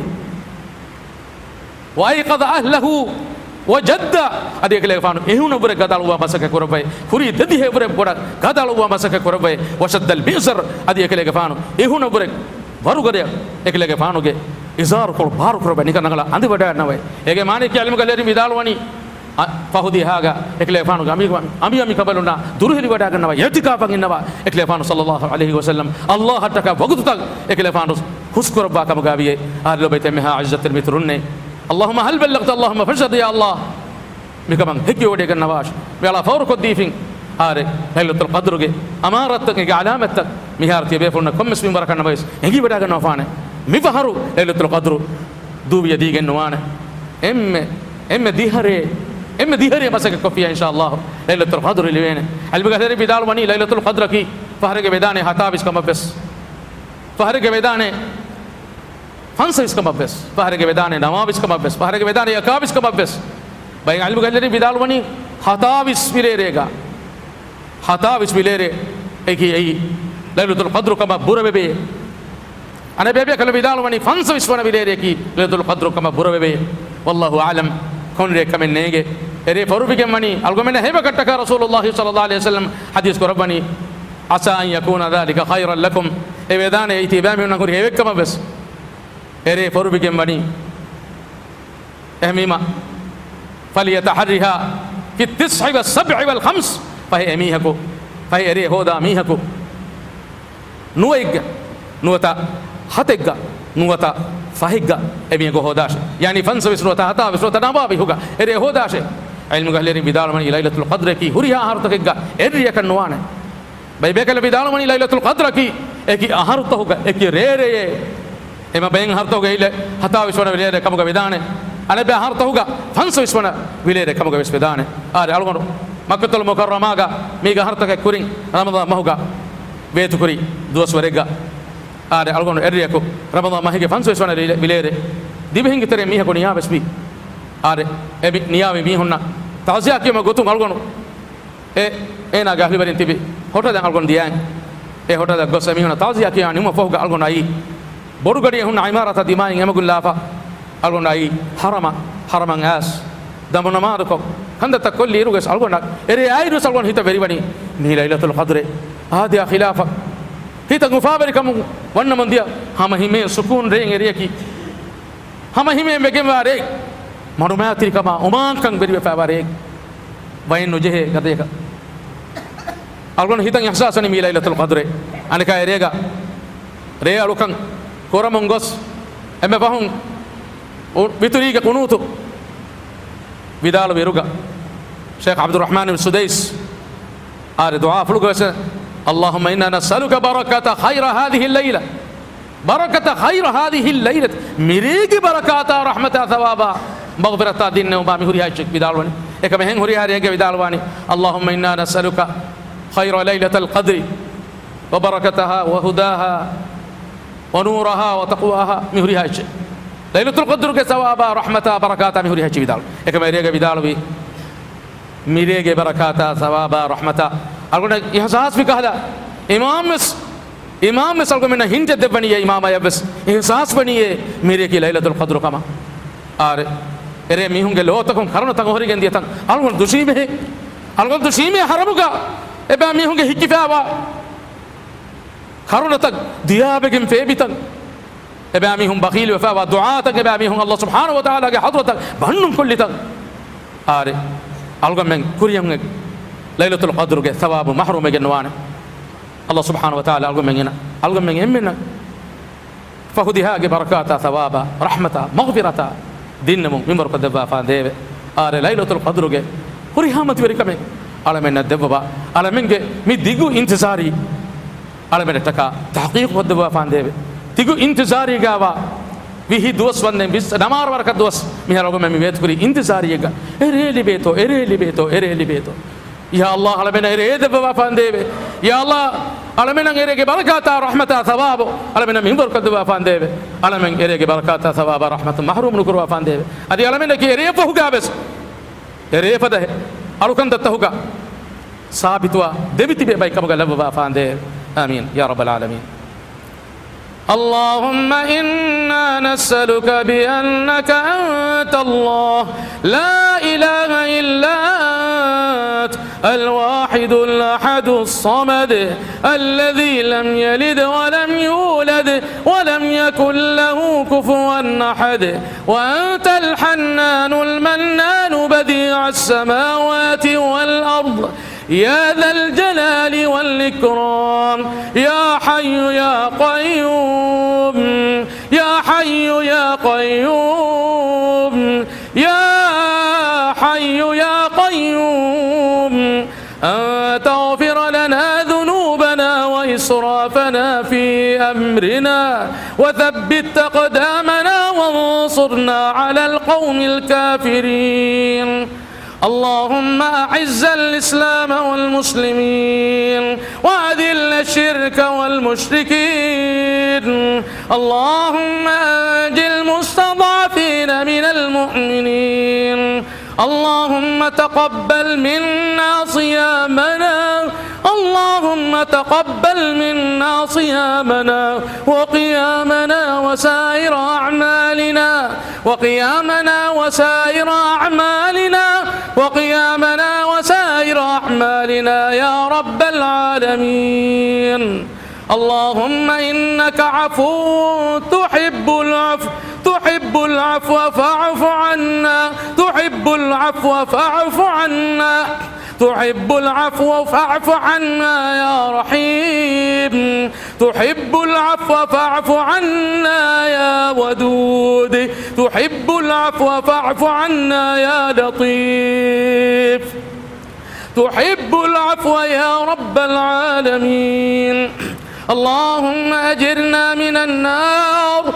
وايقظ اهله وجد ادي كله فانو ايهون بره غدالوا مسك كورباي فري ددي هي بره بره غدالوا مسك كورباي وشد البئسر ادي كله فانو ايهون بره ورو غدي ekله فانو गे इजार को बार كورباي निकन नगला अंदि बडा नवे एगे माने कि अलिम गलेरी विदालवनी फहुदी हागा ekله فانو अमी अमी अमी कबलुना दुरहली बडा गनवा यतिका पंगिनवा ekله فانو सल्लल्लाहु अलैहि वसल्लम अल्लाह तक वगुतक ekله فانو खुश كوربا कम गाविए आलो बेते में इज्जत मित्रने اللهم هل بلغت اللهم فشهد يا الله مكمن هيك ودي كنواش بلا فورك ديفين اره ليله القدر ಗೆ امارتك علامتك مهارتي بيفون كم اسم بركه نبيس هيك بدا كنوفانه مفهرو ليله القدر دوبيا ديگن نوانه ام ام ديهره ام ديهره مسك كفيا ان شاء الله ليله القدر اللي وين البغداد بدال وني ليله القدر کی فهرگ بدانه حتابس كم بس فهرگ بدانه فانس इसका मब्बस पहरे के वेदाने नवाब इसका मब्बस पहरे के वेदाने यकाब इसका मब्बस भाई अल्बु गल्लेरी विदाल वनी हताब इस विलेरेगा हताब इस विलेरे एक ही यही लैलतुल क़द्र कमा बुरबे अने बेबे कल विदाल वनी फंस विश्वन विलेरे की लैलतुल क़द्र कमा बुरबे वल्लाहु आलम कौन रे कमें नेगे एरे फरुबि के मनी अलगमेने हेबे कट्टका रसूलुल्लाह सल्लल्लाहु अलैहि वसल्लम हदीस को रबनी असा अन यकून ذلك खैरन लकुम ए वेदाने इतिबामी उनको हेबे कमा बस एरे फरुबि के मनी अहमीमा फलियतहरिहा في التسع والسبع والخمس فهي أميهكو فهي أريه هودا أميهكو نويق نوتا حتيق نوتا فهيق أميهكو هوداش يعني فنس بسروتا حتا بسروتا نبابي هوغا أريه هوداش علم قهلري بدال من ليلة القدر كي هريها هارتكيق أريه كنوانه باي بيكال بدال من ليلة القدر كي اكي أهارته هوغا اكي ريري එම බෙන් හර්තෝග ඉල හතා විශ්වන විලේර කමුග විදානේ අනේ බෙ හර්තෝග ෆන්ස විශ්වන විලේර කමුග විස් විදානේ ආරි අලගොන මක්කතුල් මුකර්රමාගා මේග හර්තක කුරින් රමදා මහුග වේතු කුරි දුවස් වරෙග ආරි අලගොන එරියකු රමදා මහිගේ ෆන්ස විශ්වන විලේර දිබහින් ගතරේ මිහකු නියා බස්වි ආරි එබි නියාවේ මිහුන්න තාසියා කියම ගොතුන් අලගොන ඒ එනා ගහලි වරින් තිබි හොට දැන් අලගොන දියන් ඒ හොට දැන් ගොස් මිහුන්න තාසියා කියා නිම ෆෝග අලගොන අයි बोरुगड़ी हुन इमारत दिमाई एमगुल्लाफा अलगोनाई हरमा हरमंग आस दमनमाद को kandata kolli iruge salgona ere ayru salgon hita veribani mi lailatul qadre adia khilafa hita gufabari kam wanna mondia hama hime sukun reng eriyaki hama hime megeware marumati kama oman kan beribe favare wain nojehe gadeka algon hitan ihsasani mi lailatul qadre anaka erega re alukan koramongos emme bahun vituriga kunutu vidal beruga Sheikh Abdul Rahman bin Sudais are dua fluga Allahumma inna nas'aluka barakata khayra hadhihi al-layla barakata khayra hadhihi al-layla mirigi barakata rahmata thawaba maghfirata dinna wa mi huriya chik vidal wani ekame hen huriya rege vidal wani Allahumma inna nas'aluka khayra laylatal qadri wa barakataha wa hudaha wa nuraha wa taqwaha mi huriya chik lailatul qadr ke thawaba rahmata barakata mi huriya chik vidal ekame rege vidal wi mirege barakata thawaba rahmata algona ihsas bi kahla imam mis imam mis algo mena hinje de baniye imam ayabs ihsas baniye mere ki lailatul qadr kama are ere mi hunge lo takon karona tan hori gendiya tan algon dushime algon dushime haramuga eba mi hunge hikifawa karona tak diyabe gem febitan eba mi hum bakhil wa fa du'a tak eba mi hum Allah subhanahu wa ta'ala ge hadratak bannum kulli tak are algon men kuriyam lailatul qadr ge thawabu mahrum ge nwane Allah subhanahu wa ta'ala algon men algon men emena fahudiha ge barakata thawaba rahmata maghfirata dinnamu mimbar qadba fa deve are lailatul qadr ge kurihamat veri kame alamen devba alamen ge mi digu intizari alamen taka tahqiq qadba fa deve digu intizari gawa vihi dos wanne bis namar warka dos mi halogo me vet kuri intizari ga ere libeto ere libeto ere libeto ya Allah alamen ere devba fa deve ya Allah alamen ere ge barakata rahmata thawabu alamen mimbar qadba fa deve alamen ere ge barakata thawaba rahmatu mahrum nukurwa fa deve adi alamen ge ere fahuga bes ere fada alukan dattahuga sabitwa debiti be bay kamuga labba fa deve amin ya rabbal alamin اللهم إنا نسألك بأنك أنت الله لا إله إلا أنت الواحد الأحد الصمد الذي لم يلد ولم يولد ولم يكن له كفوا أحد وأنت الحنان المنان بديع السماوات والأرض يا ذا الجلال والإكرام يا حي يا قيوم يا حي يا قيوم يا حي يا قيوم أن تغفر لنا ذنوبنا وإسرافنا في أمرنا وثبت أقدامنا وانصرنا على القوم الكافرين اللهم أعز الإسلام والمسلمين وأذل الشرك والمشركين اللهم أنج المستضعفين من المؤمنين اللهم تقبل منا صيامنا اللهم تقبل منا صيامنا وقيامنا وسائر أعمالنا وقيامنا وسائر أعمالنا وقيامنا وسائر أعمالنا يا رب العالمين اللهم إنك عفو تحب العفو تحب العفو فاعف عنا تحب العفو فاعف عنا تحب العفو فاعف عنا يا رحيم تحب العفو فاعف عنا يا ودود تحب العفو فاعف عنا يا لطيف تحب العفو يا رب العالمين اللهم أجرنا من النار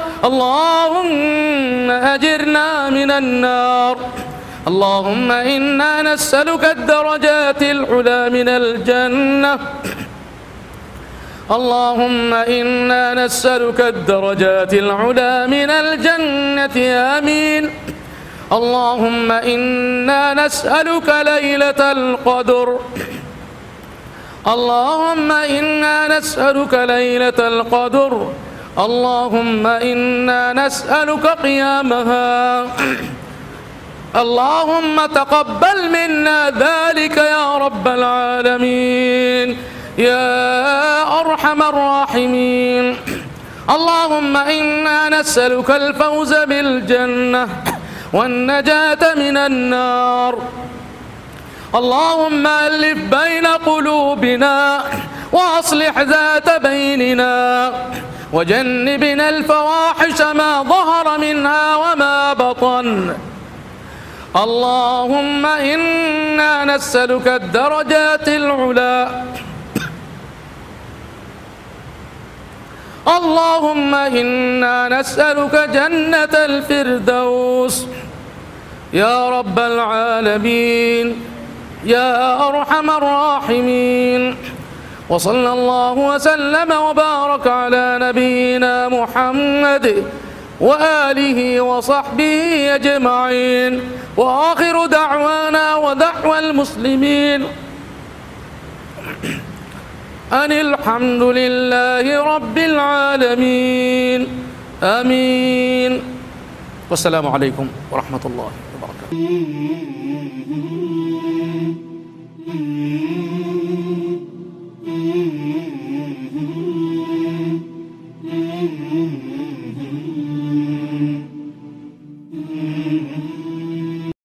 اللهم أجرنا من النار اللهم إنا نسألك الدرجات العلى من الجنة اللهم إنا نسألك الدرجات العلى من الجنة آمين اللهم إنا نسألك ليلة القدر اللهم إنا نسألك ليلة القدر اللهم إنا نسألك قيامها اللهم تقبل منا ذلك يا رب العالمين يا أرحم الراحمين. اللهم إنا نسألك الفوز بالجنة والنجاة من النار. اللهم ألف بين قلوبنا وأصلح ذات بيننا وجنبنا الفواحش ما ظهر منها وما بطن. اللهم إنا نسألك الدرجات العلى. اللهم إنا نسألك جنة الفردوس يا رب العالمين يا أرحم الراحمين. وصلى الله وسلم وبارك على نبينا محمد وآله وصحبه أجمعين. وآخر دعوانا ودعوى المسلمين أن الحمد لله رب العالمين. آمين. والسلام عليكم ورحمة الله وبركاته.